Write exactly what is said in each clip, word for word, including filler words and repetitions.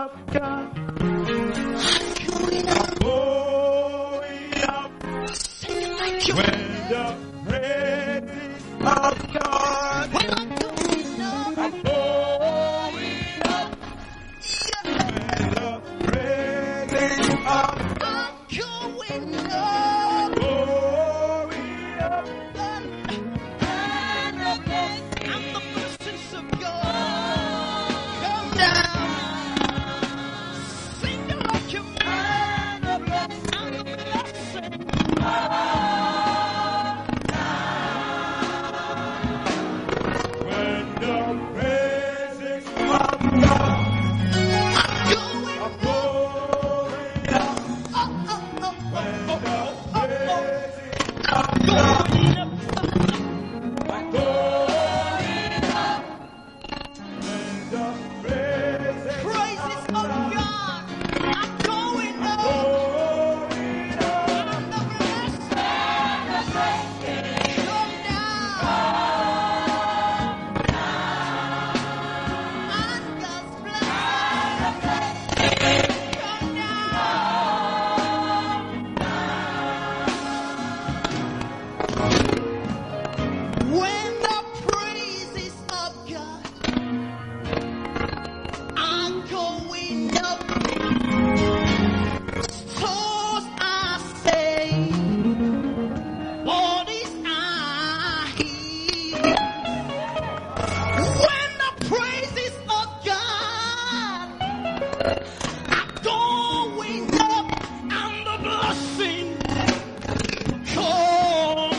of God. Going up. Sing like you when the praises of God. When I'm going up. I'm going up. When the praises of God. I'm going up. Going up. And the blessings of God come down. Sing like you man of God. And the blessings when the praises of God. I'm going up. Oh, oh, oh, when the praises of God. I'm going up. When the praises praises of God. I'm going up. Going up. The blessings come down. And God's blessings come down. When the praises of God are going up, souls are saved, bodies are healed. When the praises of God are going up, and the blessing come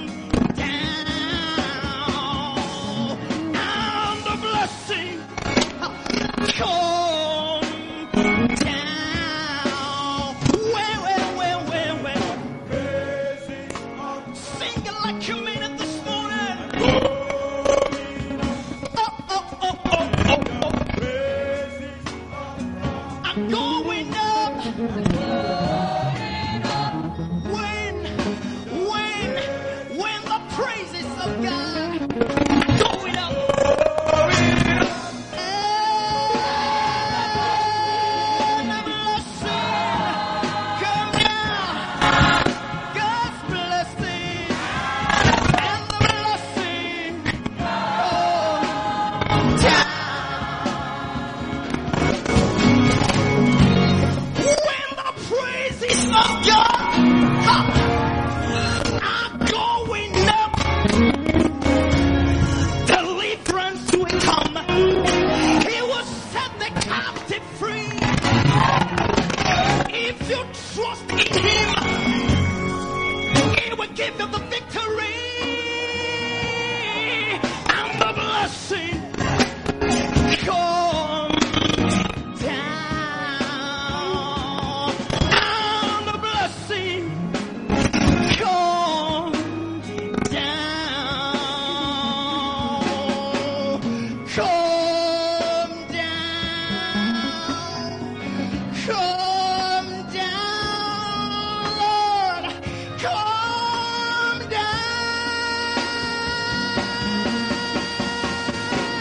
down, and the blessing come down. Where, where, where, where, where? Sing it like you mean it this morning. Oh, oh, oh, oh, oh, oh. I'm going up. When, when, when the praises of God going up. And the blessing come down. God's blessing and the blessing come down. When the praises of God are going up, deliverance will come. He will set the captive free. If you trust in Him, He will give you the victory. And the blessing come down. And the blessing come down. Come down. Come down, Lord. Come down.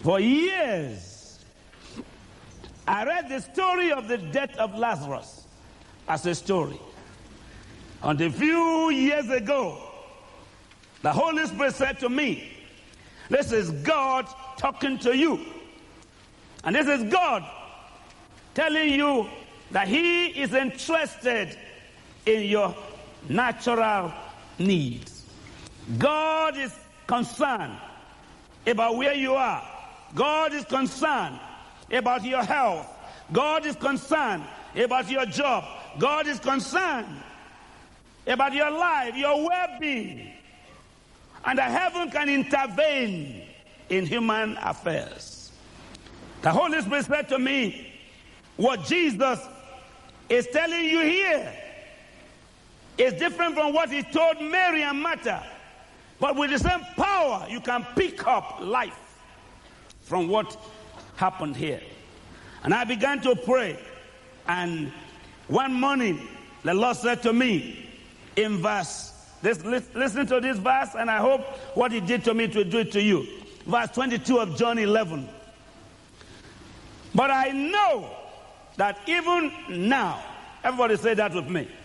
For years, I read the story of the death of Lazarus as a story. And a few years ago, the Holy Spirit said to me, this is God talking to you. And this is God telling you that He is interested in your natural needs. God is concerned about where you are. God is concerned about your health. God is concerned about your job. God is concerned about your life, your well-being. And that heaven can intervene in human affairs. The Holy Spirit said to me, what Jesus is telling you here is different from what He told Mary and Martha. But with the same power, you can pick up life from what happened here. And I began to pray. And one morning, the Lord said to me in verse, this, listen to this verse, and I hope what He did to me to do it to you. Verse twenty-two of John eleven. But I know that even now, everybody say that with me.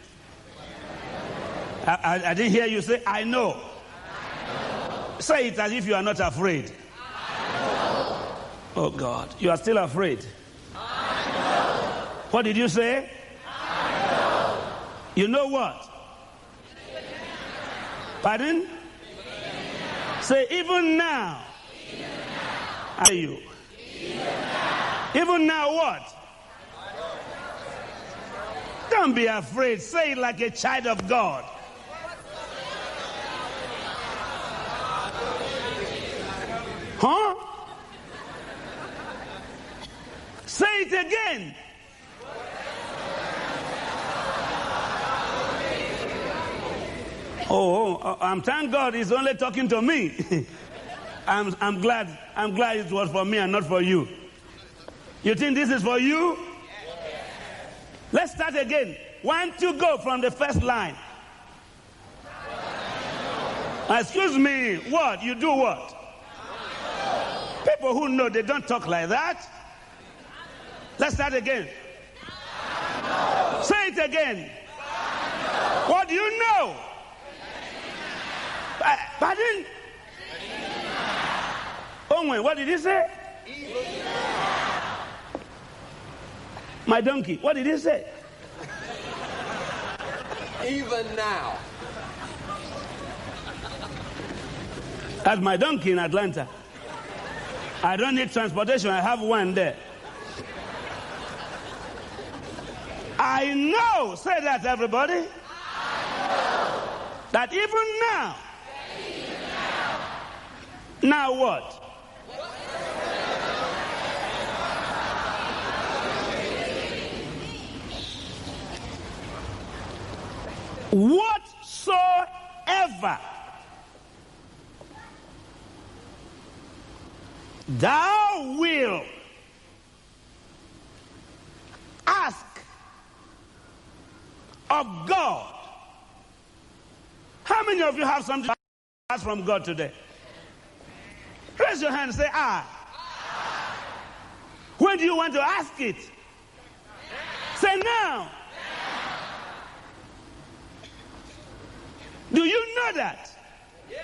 I, I, I didn't hear you say, I know. I know. Say it as if you are not afraid. Oh God, you are still afraid. I know. What did you say? I know. You know what? Pardon? Even say even now. Even now. Are you? Even now. Even now what? Don't be afraid. Say it like a child of God. Huh? Say it again. Oh, oh, I'm thank God He's only talking to me. I'm, I'm glad. I'm glad it was for me and not for you. You think this is for you? Let's start again. One, two, go from the first line. Excuse me. What? You do what? People who know, they don't talk like that. Let's start again. Say it again. What do you know? Uh, pardon? Owen, what did he say? My donkey, what did he say? Even now. That's my donkey in Atlanta. I don't need transportation, I have one there. I know, say that everybody. I know. That even now. Even now. Now what? Whatsoever thou wilt ask of God. How many of you have something to ask from God today? Raise your hand and say, I. I. When do you want to ask it? Now. Say now. Now. Do you know that? Yes.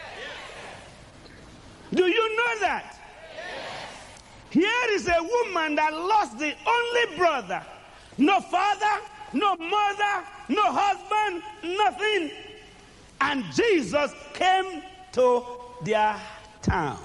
Do you know that? Yes. Here is a woman that lost the only brother. No father, no mother, no husband, nothing. And Jesus came to their town.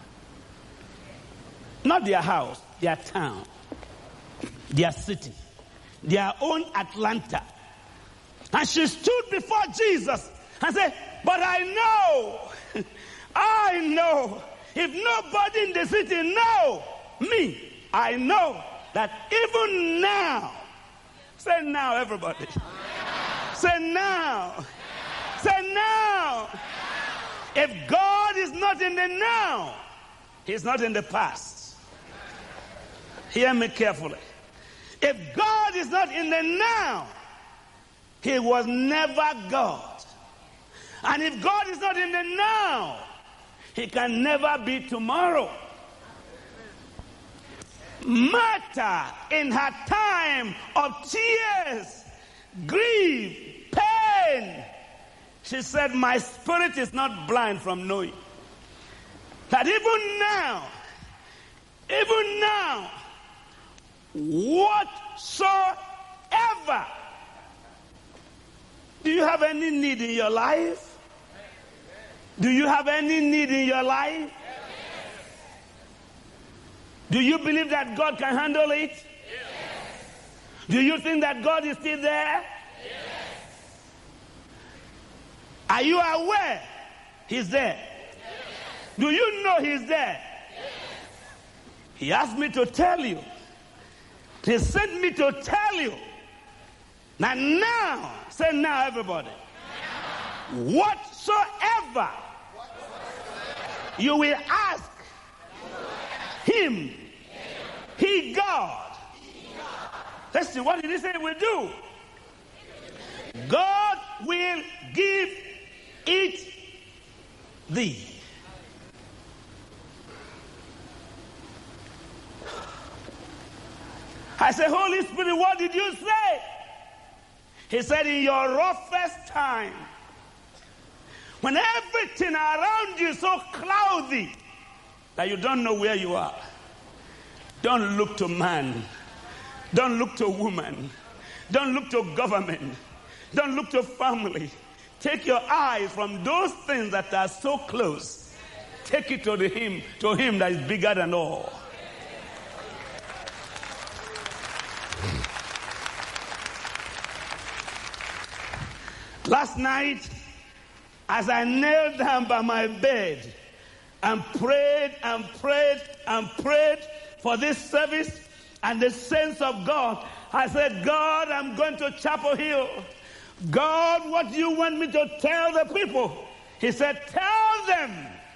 Not their house, their town. Their city. Their own Atlanta. And she stood before Jesus and said, but I know, I know, if nobody in the city know me, I know that even now, say now everybody, say now, say now, if God is not in the now, He's not in the past. Hear me carefully. If God is not in the now, He was never God. And if God is not in the now, He can never be tomorrow. Martha, in her time of tears, grief, pain, she said, my spirit is not blind from knowing that even now, even now, whatsoever. Do you have any need in your life? Do you have any need in your life? Do you believe that God can handle it? Yes. Do you think that God is still there? Yes. Are you aware He's there? Yes. Do you know He's there? Yes. He asked me to tell you. He sent me to tell you. Now, now, say now, everybody. Now. Whatsoever, Whatsoever you will ask Him, He God. Listen, what did He say will do? God will give it thee. I said, Holy Spirit, what did you say? He said, in your roughest time, when everything around you is so cloudy that you don't know where you are, don't look to man. Don't look to woman. Don't look to government. Don't look to family. Take your eyes from those things that are so close. Take it to the him, to him that is bigger than all. Last night, as I knelt down by my bed and prayed and prayed and prayed for this service and the saints of God, I said, God, I'm going to Chapel Hill. God, what do you want me to tell the people? He said, tell them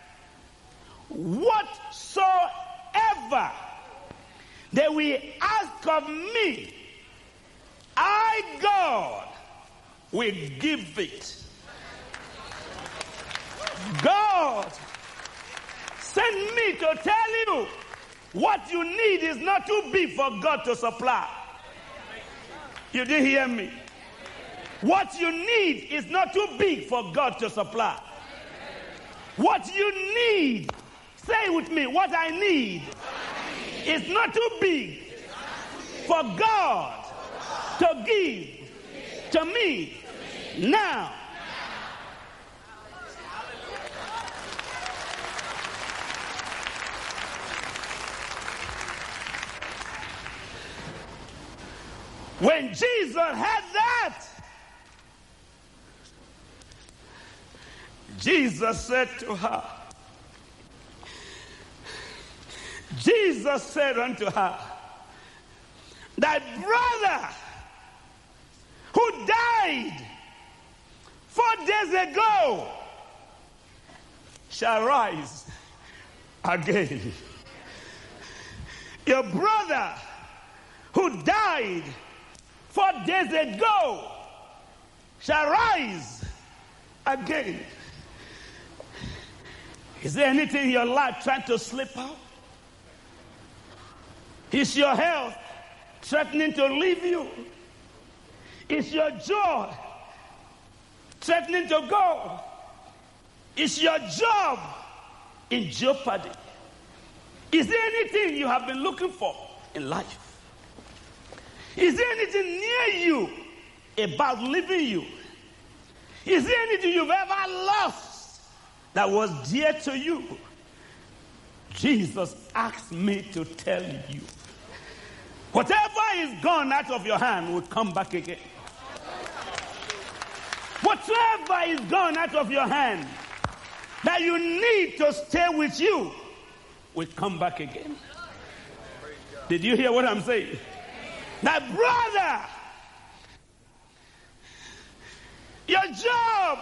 whatsoever they will ask of me, I, God, will give it. God sent me to tell you what you need is not too big for God to supply. You didn't hear me. What you need is not too big for God to supply. What you need, say with me, what I need is not too big for God to give to me now. When Jesus had that, Jesus said to her, Jesus said unto her, thy brother who died four days ago shall rise again. Your brother who died four days ago shall rise again. Is there anything in your life trying to slip out? Is your health threatening to leave you? Is your joy threatening to go? Is your job in jeopardy? Is there anything you have been looking for in life? Is there anything near you about leaving you? Is there anything you've ever lost that was dear to you? Jesus asked me to tell you, whatever is gone out of your hand will come back again. Whatever is gone out of your hand that you need to stay with you will come back again. Did you hear what I'm saying? That brother, your job.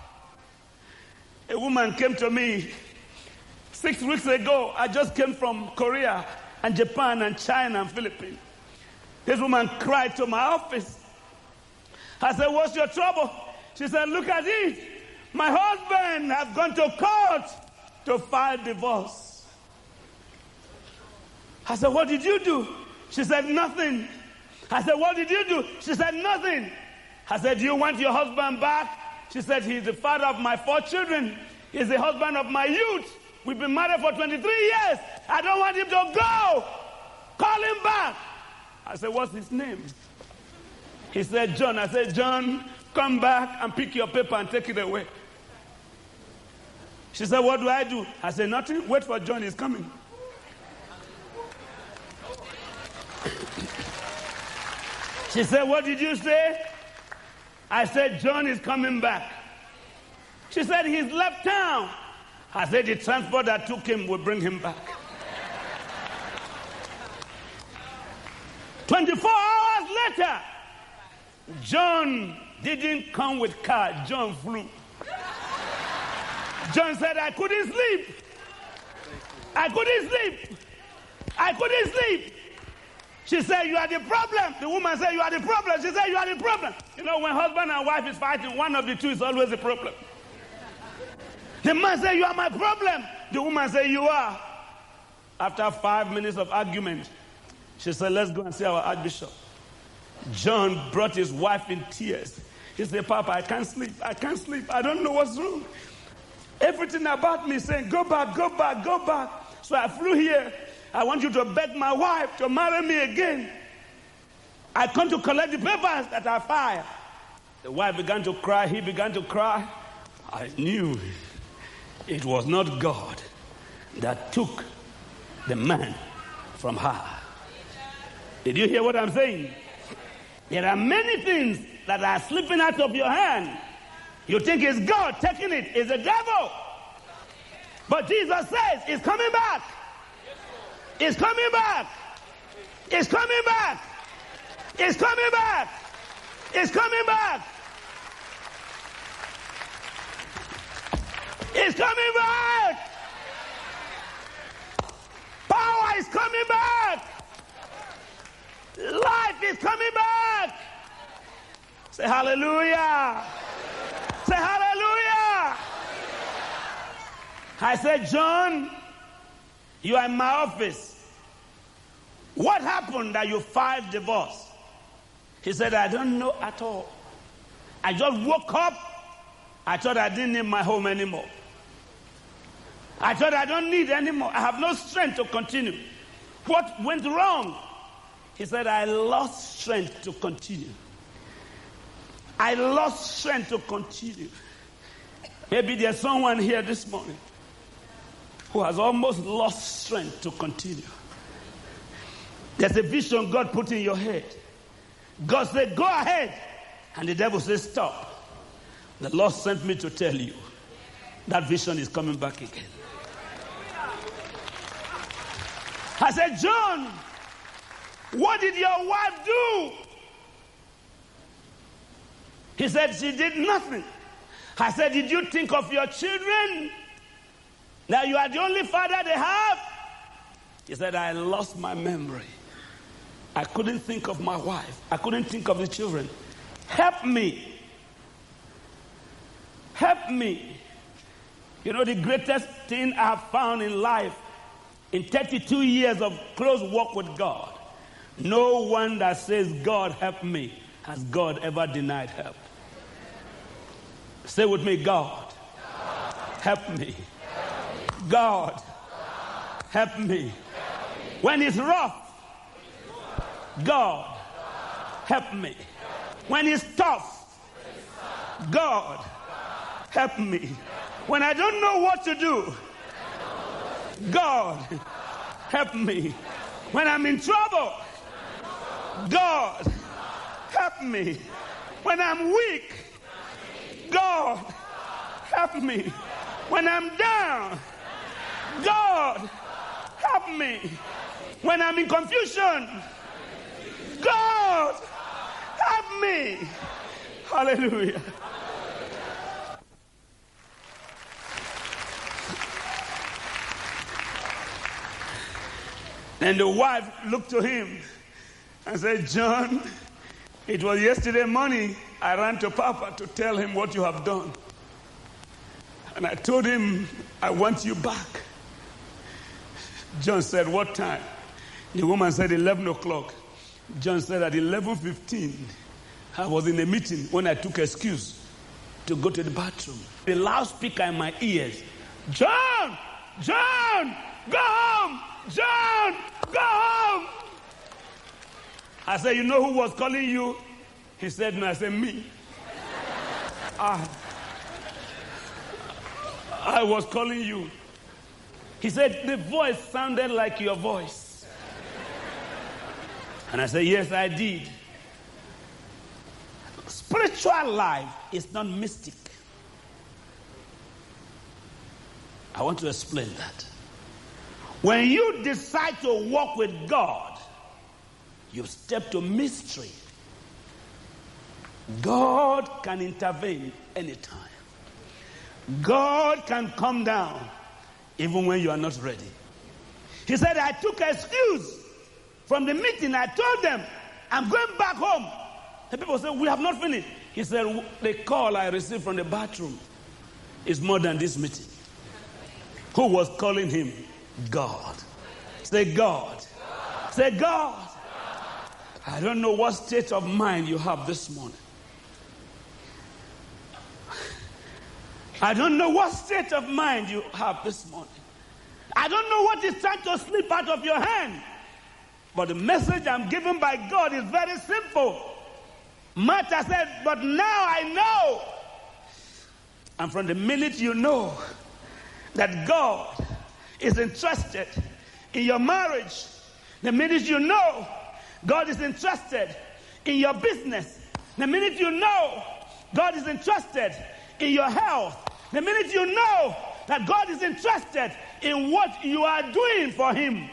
A woman came to me six weeks ago. I just came from Korea and Japan and China and Philippines. This woman cried to my office. I said, what's your trouble? She said, look at it. My husband has gone to court to file divorce. I said, what did you do? She said, nothing. I said, what did you do? She said, nothing. I said, do you want your husband back? She said, he's the father of my four children. He's the husband of my youth. We've been married for twenty-three years. I don't want him to go. Call him back. I said, what's his name? He said, John. I said, John, come back and pick your paper and take it away. She said, what do I do? I said, nothing. Wait for John. He's coming. She said, what did you say? I said, John is coming back. She said, he's left town. I said, the transport that took him will bring him back. twenty-four hours later, John didn't come with car. John flew. John said, I couldn't sleep. I couldn't sleep. I couldn't sleep. She said, you are the problem. The woman said, you are the problem. She said, you are the problem. You know, when husband and wife is fighting, one of the two is always the problem. The man said, you are my problem. The woman said, you are. After five minutes of argument, she said, let's go and see our Archbishop. John brought his wife in tears. He said, Papa, I can't sleep. I can't sleep. I don't know what's wrong. Everything about me is saying, go back, go back, go back. So I flew here. I want you to beg my wife to marry me again. I come to collect the papers that I filed. The wife began to cry. He began to cry. I knew it was not God that took the man from her. Did you hear what I'm saying? There are many things that are slipping out of your hand. You think it's God taking it. It's the devil. But Jesus says it's coming back. It's coming back. It's coming back. It's coming back. It's coming back. It's coming back. Power is coming back. Life is coming back. Say hallelujah. Say hallelujah. I said, John, you are in my office. What happened that you filed divorce? He said, I don't know at all. I just woke up. I thought I didn't need my home anymore. I thought I don't need anymore. I have no strength to continue. What went wrong? He said, I lost strength to continue. I lost strength to continue. Maybe there's someone here this morning who has almost lost strength to continue. There's a vision God put in your head. God said, go ahead. And the devil says, stop. The Lord sent me to tell you that vision is coming back again. I said, John, what did your wife do? He said, she did nothing. I said, did you think of your children? That you are the only father they have? He said, I lost my memory. I couldn't think of my wife. I couldn't think of the children. Help me. Help me. You know, the greatest thing I have found in life, in thirty-two years of close walk with God, no one that says, God help me, has God ever denied help. Say with me, God, help me. God, help me. When it's rough, God, help me. When it's tough, God, help me. When I don't know what to do, God, help me. When I'm in trouble, God, help me. When I'm weak, God, help me. When I'm down, God, help me. When I'm in confusion, God, help me. Hallelujah. And the wife looked to him and said, John, it was yesterday morning I ran to Papa to tell him what you have done. And I told him, I want you back. John said, what time? The woman said eleven o'clock. John said at eleven fifteen, I was in a meeting when I took excuse to go to the bathroom. The loudspeaker in my ears, John, John, go home, John, go home. I said, you know who was calling you? He said, no. I said, me. I, I was calling you. He said, the voice sounded like your voice. And I said, yes, I did. Spiritual life is not mystic. I want to explain that. When you decide to walk with God, you step to mystery. God can intervene anytime. God can come down even when you are not ready. He said, I took excuse from the meeting. I told them, I'm going back home. The people said, we have not finished. He said, the call I received from the bathroom is more than this meeting. Who was calling him? God. Say God. God. Say God. God. I don't know what state of mind you have this morning. I don't know what state of mind you have this morning. I don't know what is trying to slip out of your hand. But the message I'm given by God is very simple. Martha said, but now I know. And from the minute you know that God is interested in your marriage, the minute you know God is interested in your business, the minute you know God is interested in your health, the minute you know that God is interested in what you are doing for him,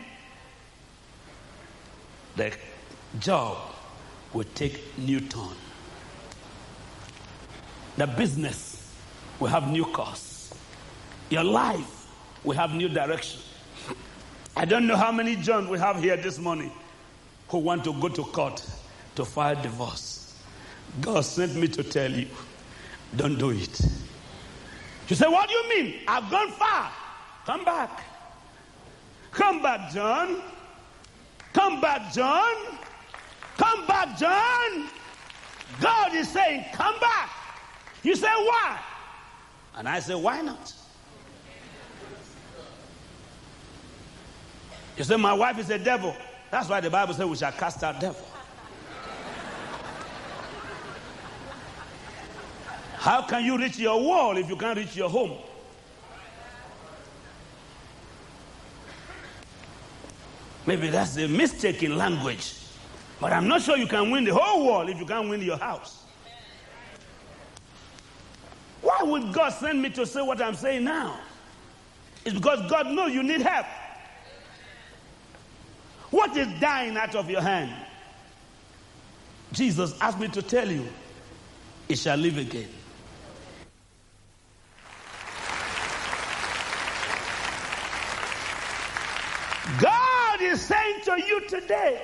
the job will take new turn. The business will have new course. Your life will have new direction. I don't know how many John we have here this morning who want to go to court to file divorce. God sent me to tell you, don't do it. You say, what do you mean? I've gone far. Come back. Come back, John. Come back, John. Come back, John. God is saying, come back. You say, why? And I say, why not? You say, my wife is a devil. That's why the Bible says we shall cast out devil. How can you reach your wall if you can't reach your home? Maybe that's a mistake in language. But I'm not sure you can win the whole wall if you can't win your house. Why would God send me to say what I'm saying now? It's because God knows you need help. What is dying out of your hand? Jesus asked me to tell you, it shall live again. God is saying to you today,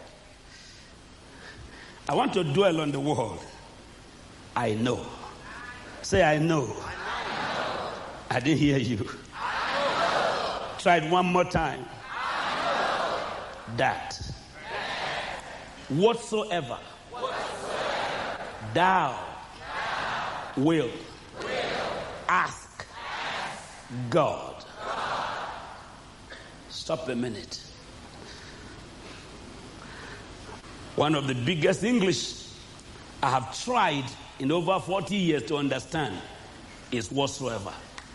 I want to dwell on the word. I know. Say, I know. I know. I didn't hear you. I know. Try it one more time. I know. That. That. Whatsoever. Whatsoever. Thou. Thou. Will. Will. Ask. Ask. God. God. Stop a minute. One of the biggest English I have tried in over forty years to understand is whatsoever.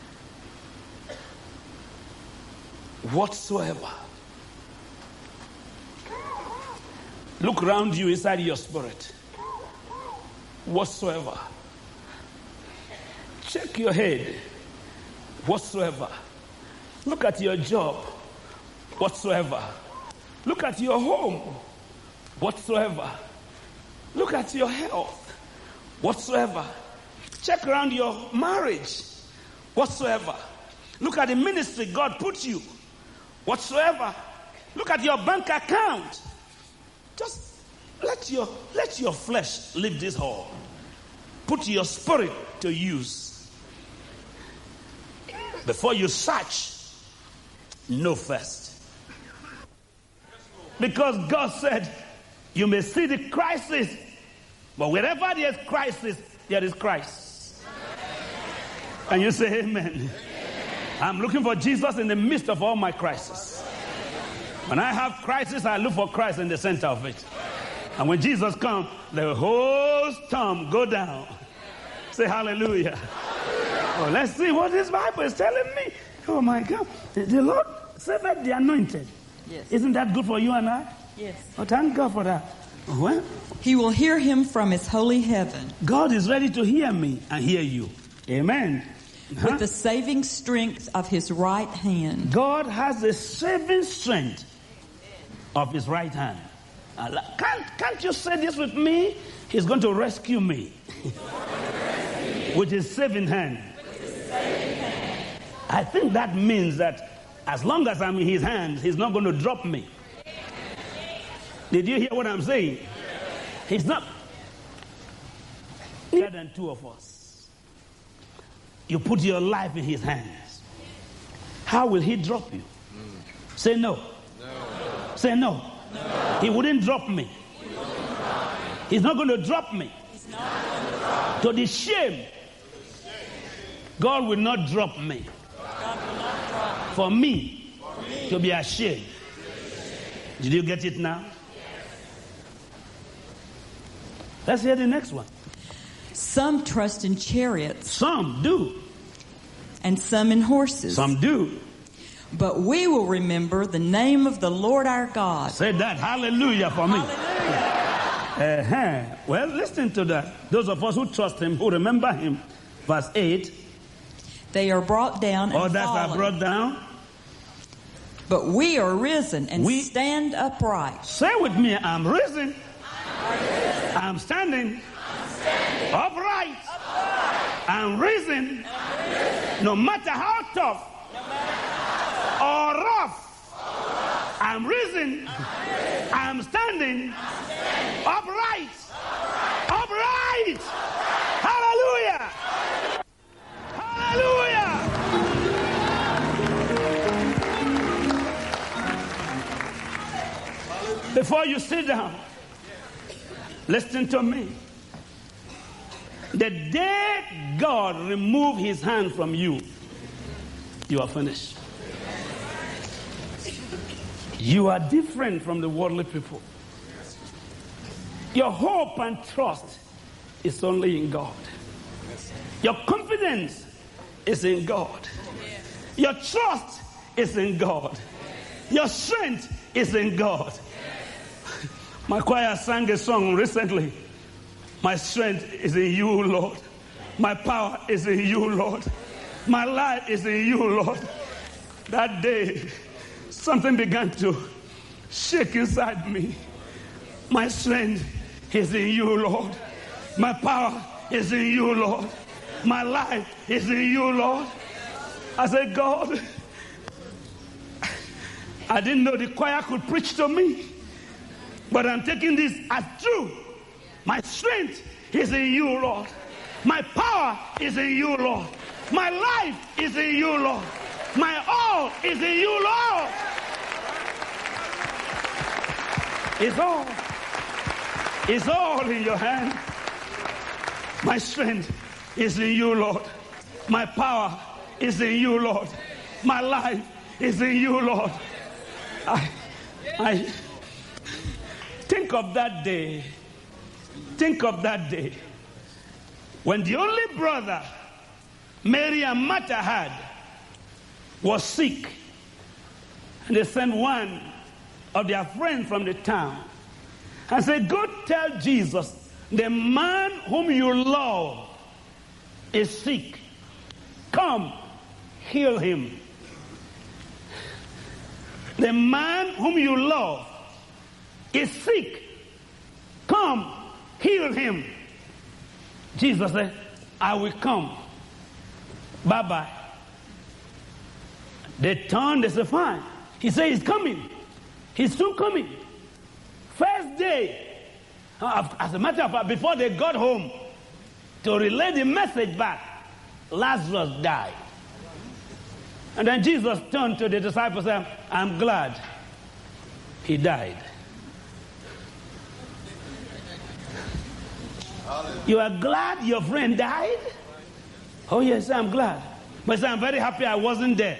Whatsoever. Look around you inside your spirit. Whatsoever. Check your head. Whatsoever. Look at your job. Whatsoever. Look at your home. Whatsoever. Look at your health. Whatsoever. Check around your marriage. Whatsoever. Look at the ministry God put you. Whatsoever. Look at your bank account. Just let your let your flesh leave this hall. Put your spirit to use. Before you search, know first. Because God said, you may see the crisis, but wherever there is crisis, there is Christ. And you say amen. Amen. I'm looking for Jesus in the midst of all my crises. When I have crisis, I look for Christ in the center of it. And when Jesus comes, the whole storm go down. Say hallelujah. Hallelujah. Oh, let's see what this Bible is telling me. Oh my God. The Lord saved the anointed. Yes. Isn't that good for you and I? Yes. Oh, thank God for that. Well, he will hear him from his holy heaven. God is ready to hear me and hear you. Amen. Huh? With the saving strength of his right hand. God has the saving strength of his right hand. Uh, can't, can't you say this with me? He's going to rescue me with his saving hand. I think that means that as long as I'm in his hands, he's not going to drop me. Did you hear what I'm saying? He's not better than two of us. You put your life in his hands. How will he drop you? Mm. Say no. No. Say no. No. He wouldn't drop me. He drop me. He's not going to drop me. He's not going to, drop to the shame. God will not drop me. God will not drop me. For me, For me to be ashamed. Did you get it now? Let's hear the next one. Some trust in chariots. Some do. And some in horses. Some do. But we will remember the name of the Lord our God. Say that. Hallelujah for me. Hallelujah. Uh-huh. Well, listen to that. Those of us who trust him, who remember him. Verse eight. They are brought down and All that fallen. are brought down. But we are risen and we, stand upright. Say with me, I'm risen. I'm, risen. I'm standing. I'm standing. Upright. Upright. I'm risen. I'm risen. No matter how tough. No matter how or rough. Or rough. I'm risen. I'm risen. I'm standing. I'm standing. Upright. Upright. Upright. Upright. Hallelujah. Hallelujah. Before you sit down, listen to me. The day God removed his hand from you, you are finished. You are different from the worldly people. Your hope and trust is only in God. Your confidence is in God. Your trust is in God. Your strength is in God. My choir sang a song recently. My strength is in you, Lord. My power is in you, Lord. My life is in you, Lord. That day, something began to shake inside me. My strength is in you, Lord. My power is in you, Lord. My life is in you, Lord. I said, God, I didn't know the choir could preach to me, but I'm taking this as true. My strength is in you, Lord. My power is in you, Lord. My life is in you, Lord. My all is in you, Lord. It's all. It's all in your hand. My strength is in you, Lord. My power is in you, Lord. My life is in you, Lord. I, I think of that day. Think of that day when the only brother Mary and Martha had was sick, and they sent one of their friends from the town and said, go tell Jesus, the man whom you love is sick. Come, heal him. The man whom you love is sick. Come, heal him. Jesus said, I will come. Bye-bye. They turned, they said, fine. He said, he's coming. He's soon coming. First day, as a matter of fact, before they got home to relay the message back, Lazarus died. And then Jesus turned to the disciples and said, I'm glad He died. You are glad your friend died? Oh yes, I'm glad. But I'm very happy I wasn't there.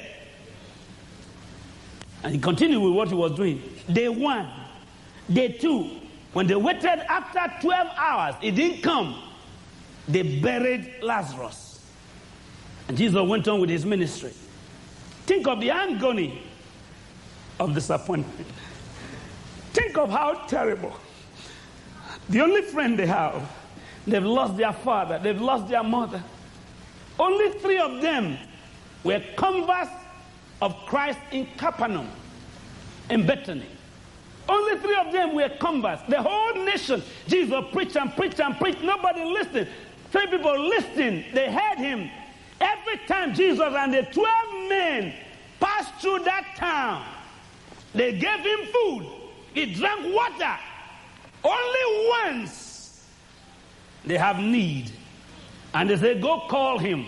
And he continued with what he was doing. Day one, day two, when they waited after twelve hours, it didn't come. They buried Lazarus. And Jesus went on with his ministry. Think of the agony of disappointment. Think of how terrible. The only friend they have, they've lost their father, they've lost their mother. Only three of them were converts of Christ in Capernaum, in Bethany. Only three of them were converts. The whole nation, Jesus preached and preached and preached. Nobody listened. Three people listened. They heard him. Every time Jesus and the twelve men passed through that town, they gave him food. He drank water. Only once they have need. And they say, go call him.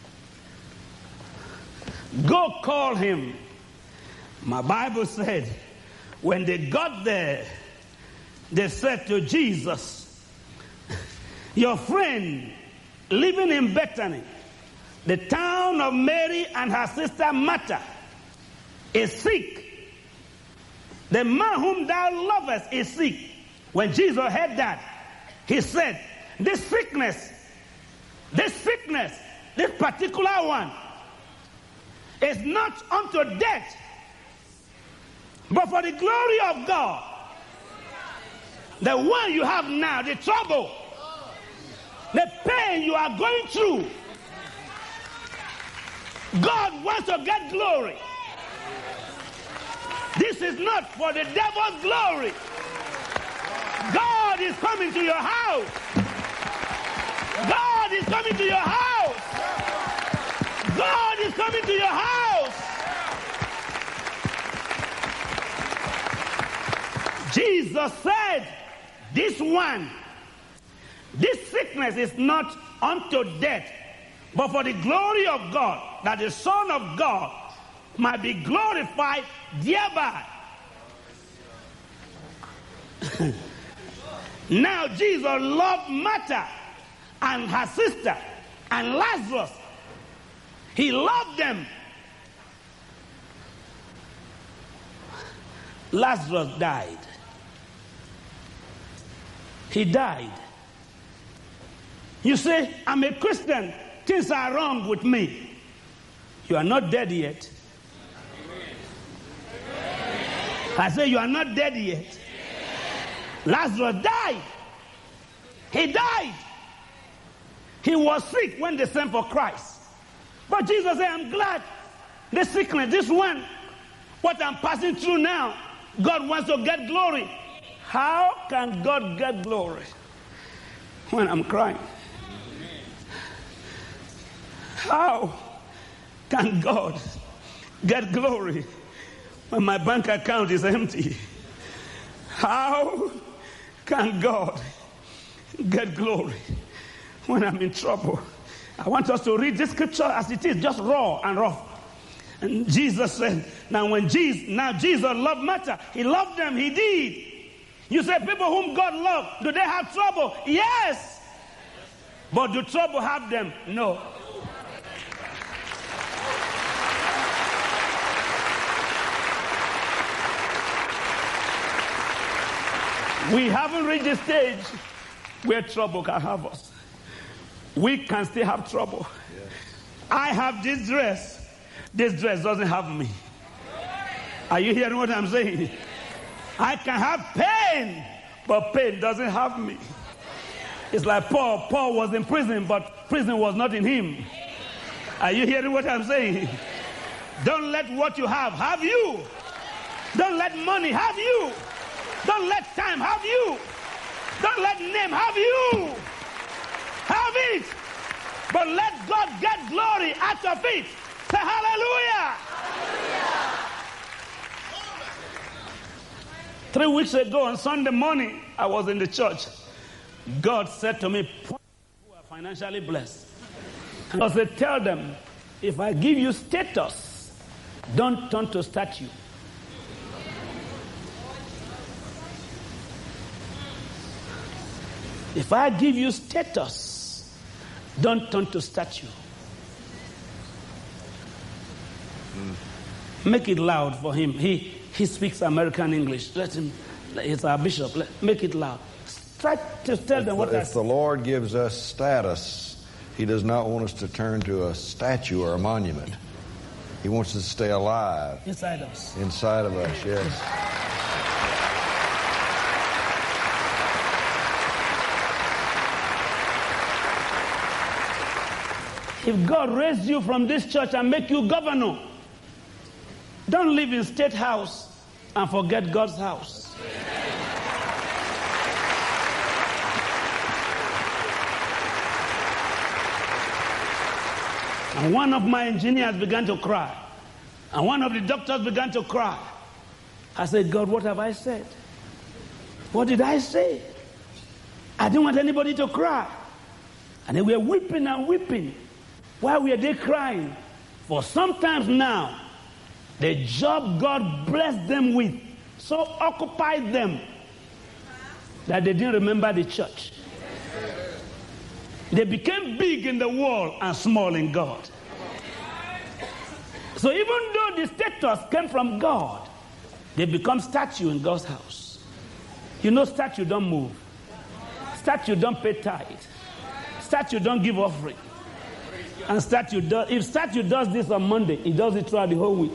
Go call him. My Bible said, when they got there, they said to Jesus, your friend living in Bethany, the town of Mary and her sister Martha, is sick. The man whom thou lovest is sick. When Jesus heard that, he said, this sickness, this sickness, this particular one, is not unto death, but for the glory of God. The one you have now, the trouble, the pain you are going through, God wants to get glory. This is not for the devil's glory. God is coming to your house. God is coming to your house. God is coming to your house. Jesus said, this one, this sickness is not unto death, but for the glory of God, that the Son of God might be glorified thereby. Now Jesus loved Martha and her sister and Lazarus. He loved them. Lazarus died. He died. You say, I'm a Christian. Things are wrong with me. You are not dead yet. I say, you are not dead yet. Lazarus died. He died. He was sick when they sent for Christ. But Jesus said, I'm glad. The sickness, this one, what I'm passing through now, God wants to get glory. How can God get glory when I'm crying? How can God get glory when my bank account is empty? How can God get glory when I'm in trouble? I want us to read this scripture as it is, just raw and rough. And Jesus said, now when Jesus, now Jesus loved Martha, he loved them, he did. You say people whom God loved, do they have trouble? Yes. But do trouble have them? No. We haven't reached the stage where trouble can have us. We can still have trouble. Yes. I have this dress. This dress doesn't have me. Are you hearing what I'm saying? I can have pain, but pain doesn't have me. It's like Paul. Paul was in prison, but prison was not in him. Are you hearing what I'm saying? Don't let what you have have you. Don't let money have you. Don't let time have you. Don't let name have you. Have it. But let God get glory out of it. Say hallelujah. Hallelujah. Three weeks ago on Sunday morning, I was in the church. God said to me, who are financially blessed. And I said, tell them, if I give you status, don't turn to statue. If I give you status, don't turn to statue. Mm. Make it loud for him. He he speaks American English. Let him. He's our bishop. Let, make it loud. Try to tell if them what the, I If the Lord gives us status, he does not want us to turn to a statue or a monument. He wants us to stay alive. Inside us. Inside of us, yes. If God raised you from this church and make you governor, don't live in State House and forget God's house. And one of my engineers began to cry. And one of the doctors began to cry. I said, God, what have I said? What did I say? I didn't want anybody to cry. And they were weeping and weeping. Why were they crying? For sometimes now, the job God blessed them with so occupied them that they didn't remember the church. They became big in the world and small in God. So even though the status came from God, they become statue in God's house. You know, statue don't move. Statue don't pay tithe. Statue don't give offering. And statue does, if statue does this on Monday, it does it throughout the whole week.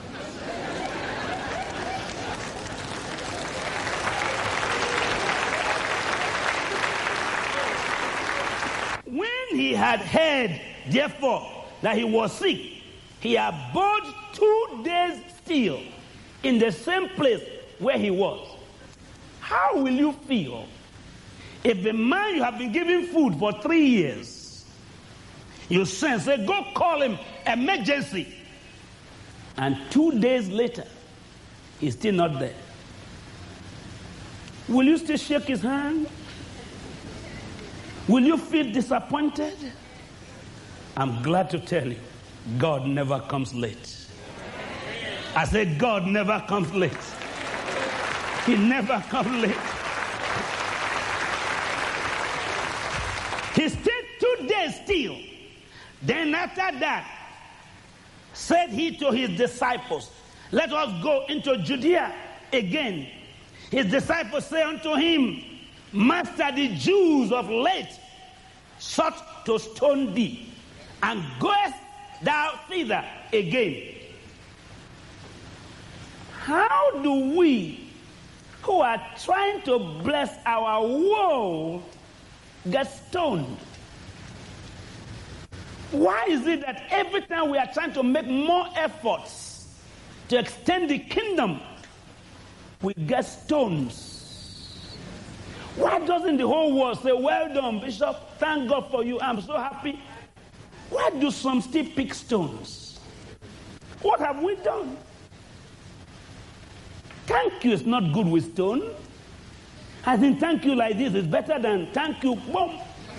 When he had heard, therefore, that he was sick, he abode two days still in the same place where he was. How will you feel if the man you have been giving food for three years, you send, say, go call him, emergency, and two days later, he's still not there? Will you still shake his hand? Will you feel disappointed? I'm glad to tell you, God never comes late. I said, God never comes late. He never comes late. He stayed two days still. Then after that, said he to his disciples, let us go into Judea again. His disciples say unto him, Master, the Jews of late sought to stone thee, and goest thou thither again? How do we, who are trying to bless our world, get stoned? Why is it that every time we are trying to make more efforts to extend the kingdom, we get stones? Why doesn't the whole world say, well done, Bishop, thank God for you, I'm so happy? Why do some still pick stones? What have we done? Thank you is not good with stone. I think thank you like this is better than thank you, boom.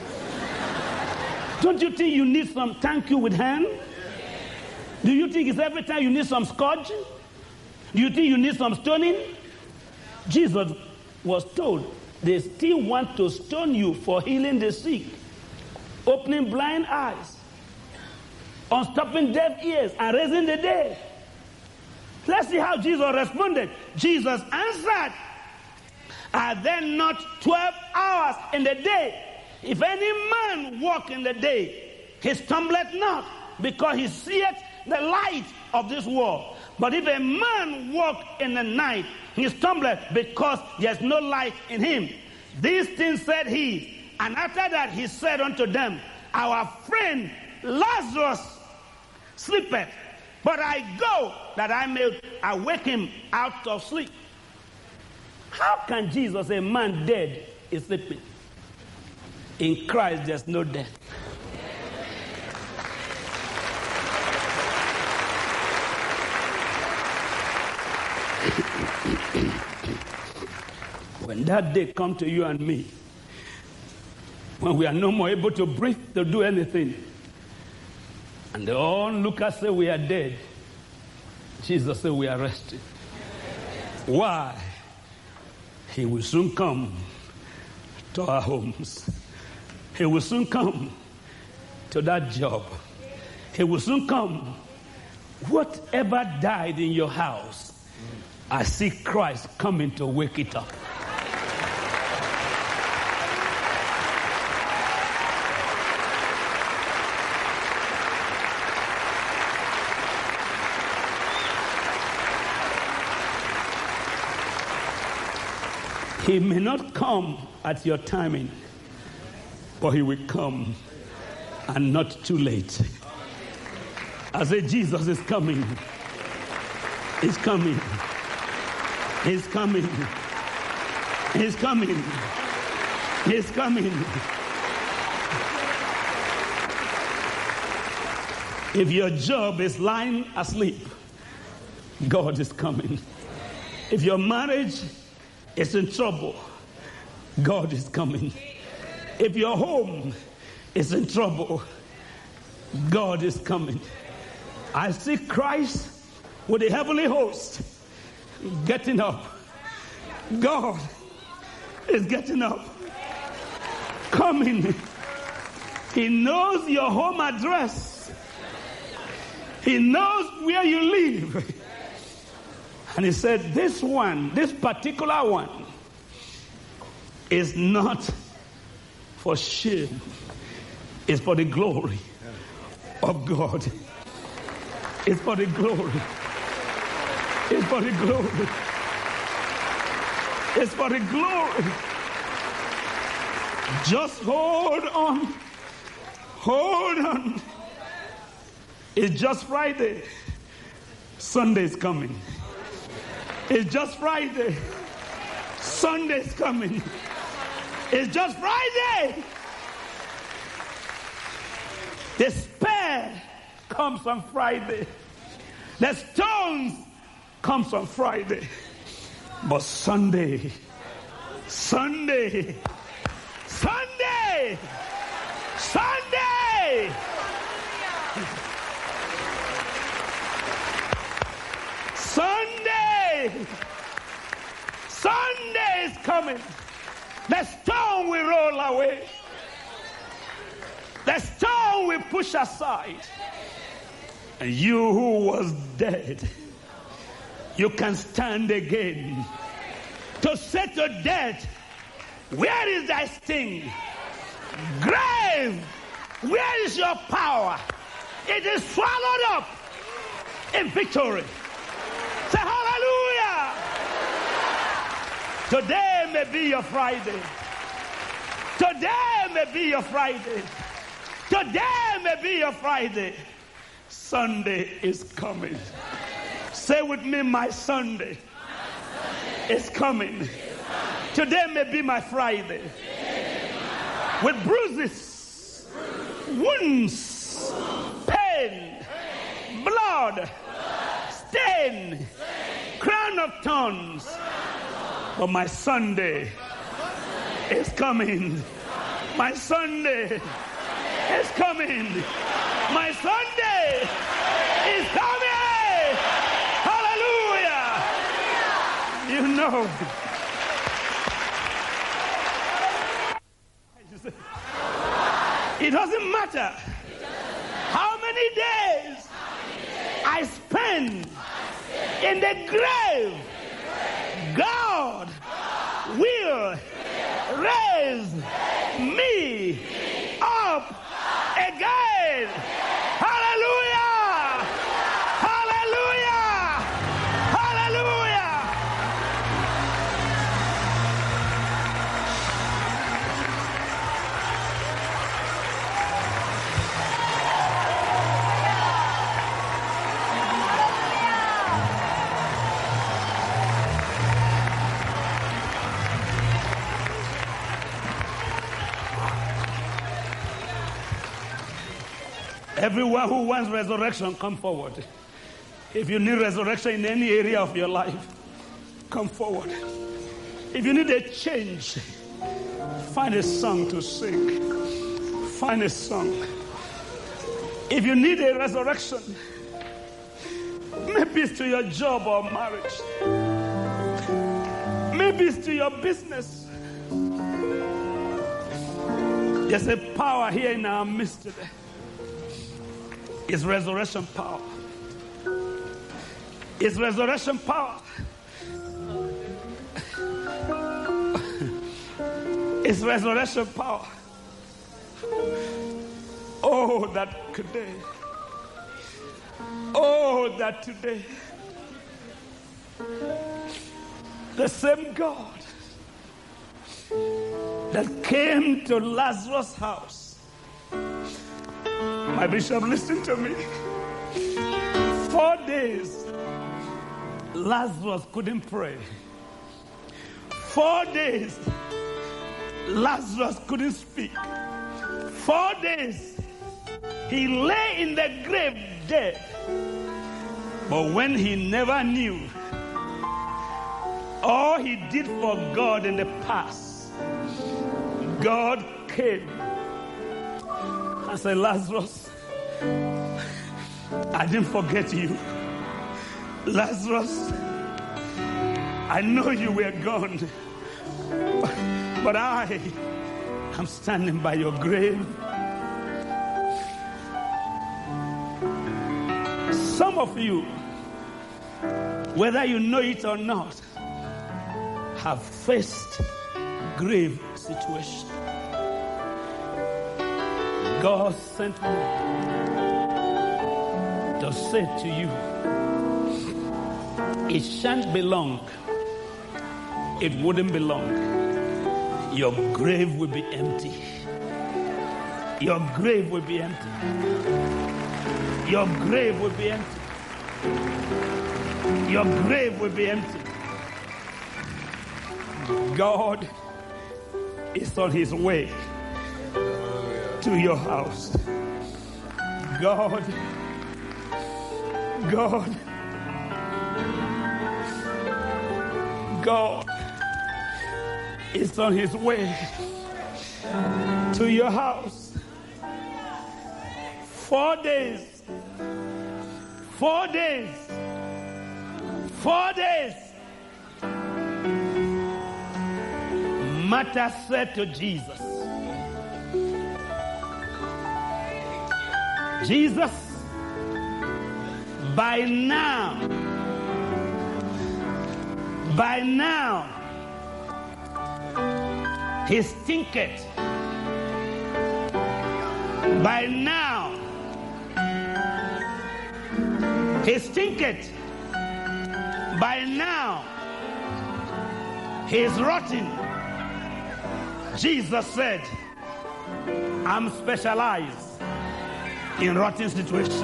Don't you think you need some thank you with hand? Do you think it's every time you need some scotch? Do you think you need some stoning? Jesus was told, they still want to stone you for healing the sick, opening blind eyes, unstopping deaf ears, and raising the dead. Let's see how Jesus responded. Jesus answered, are there not twelve hours in the day? If any man walk in the day, he stumbleth not, because he seeth the light of this world. But if a man walk in the night, he stumbleth, because there is no light in him. These things said he, and after that he said unto them, our friend Lazarus sleepeth, but I go that I may awake him out of sleep. How can Jesus, a man dead, is sleeping? In Christ there's no death. When that day comes to you and me, when we are no more able to breathe, to do anything, and they all look and say we are dead, Jesus said we are resting. Why? He will soon come to our homes. He will soon come to that job. He will soon come. Whatever died in your house, I see Christ coming to wake it up. He may not come at your timing, but he will come, and not too late. I say Jesus is coming. He's coming. He's coming. He's coming. He's coming. If your job is lying asleep, God is coming. If your marriage is in trouble, God is coming. If your home is in trouble, God is coming. I see Christ with the heavenly host getting up. God is getting up, coming. He knows your home address. He knows where you live. And he said, this one, this particular one, is not for shame. It's for the glory of God. It's for the glory. It's for the glory. It's for the glory. Just hold on. Hold on. It's just Friday. Sunday's coming. It's just Friday. Sunday's coming. It's just Friday. Despair comes on Friday. The stones comes on Friday. But Sunday, Sunday, Sunday, Sunday. Sunday. Sunday is coming. The stone will roll away. The stone will push aside. And you who was dead, you can stand again. To say to death, where is thy sting? Grave, where is your power? It is swallowed up in victory. Say hallelujah. Today may be your Friday. Today may be your Friday. Today may be your Friday. Sunday is coming. Say with me, my Sunday, my Sunday is coming. Is coming. Today may be my Friday. My with bruises, bruises wounds, wounds pain, pain, blood, blood stain, stain, crown of thorns. But my Sunday, my Sunday is coming. My Sunday is coming. My Sunday is coming. Hallelujah. You know. It doesn't matter how many days I spend in the grave. God will raise me up again. Hallelujah! Hallelujah! Hallelujah! Everyone who wants resurrection, come forward. If you need resurrection in any area of your life, come forward. If you need a change, find a song to sing. Find a song. If you need a resurrection, maybe it's to your job or marriage. Maybe it's to your business. There's a power here in our midst today. It's resurrection power. It's resurrection power. It's resurrection power. Oh, that today. Oh, that today. The same God that came to Lazarus' house. My bishop, listen to me. Four days, Lazarus couldn't pray. Four days, Lazarus couldn't speak. Four days, he lay in the grave dead. But when he never knew all he did for God in the past, God came and said, Lazarus, I didn't forget you. Lazarus, I know you were gone, but I am standing by your grave. Some of you, whether you know it or not, have faced grave situations. God sent me to say to you, it shan't be long. It wouldn't be long. Your grave will be empty. Your grave will be empty. Your grave will be empty. Your grave will be empty. God is on his way to your house. God, God, God is on his way to your house. Four days, four days, four days. Martha said to Jesus, Jesus, by now, by now, he stinketh. By now, he stinketh. By now, he is rotting. Jesus said, I'm specialized in rotten situations.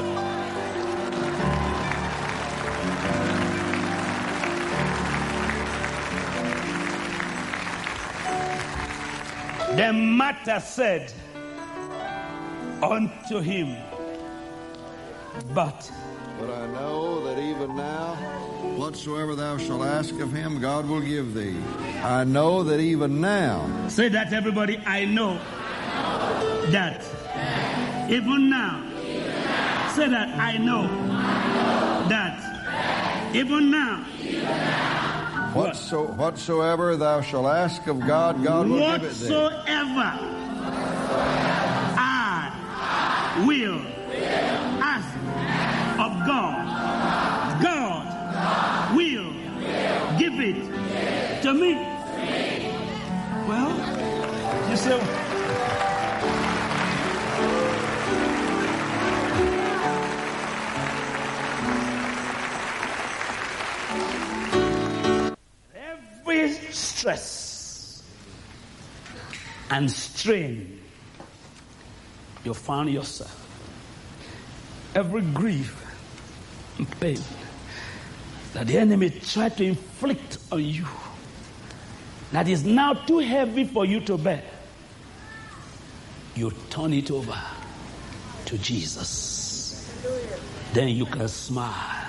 Then Martha said unto him, but But I know that even now, whatsoever thou shalt ask of him, God will give thee. I know that even now. Say that, everybody. I know that even now. Say that. I know that even now. Whatso, whatsoever thou shalt ask of God, God will give it thee. Whatsoever I will ask of God, God will give it to me. Well, you say, every stress and strain you found yourself, every grief and pain that the enemy tried to inflict on you, that is now too heavy for you to bear, you turn it over to Jesus. Then you can smile.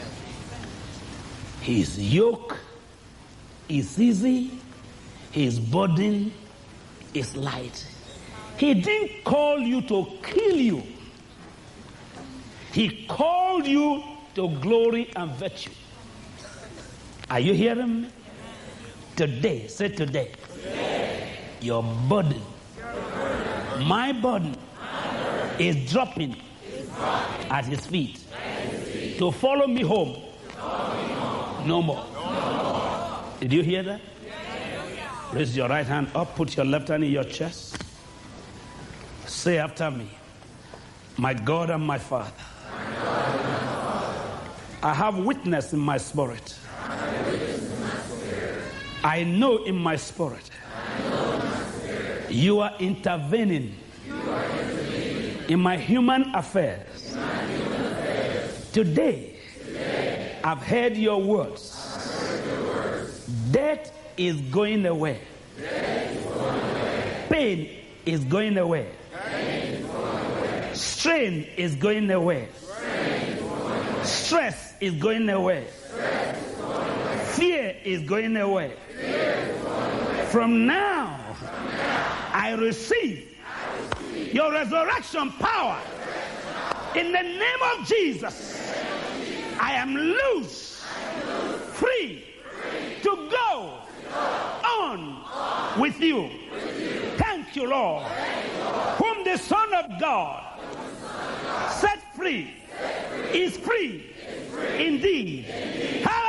His yoke is easy, his burden is light. He didn't call you to kill you. He called you to glory and virtue. Are you hearing me? Today, say today, today. Your burden My burden is dropping at his feet. To follow me home. No more. Did you hear that? Raise your right hand up. Put your left hand in your chest. Say after me. My God and my Father, I have witness in my spirit. I know in my spirit you are intervening in my human affairs. Today, I've heard your words. Death is going away. Pain is going away. Strain is going away. Stress is going away. Fear is going away. From now, I receive your resurrection power. In the name of Jesus, I am loose, free to go on with you. Thank you, Lord, whom the Son of God set free is free indeed.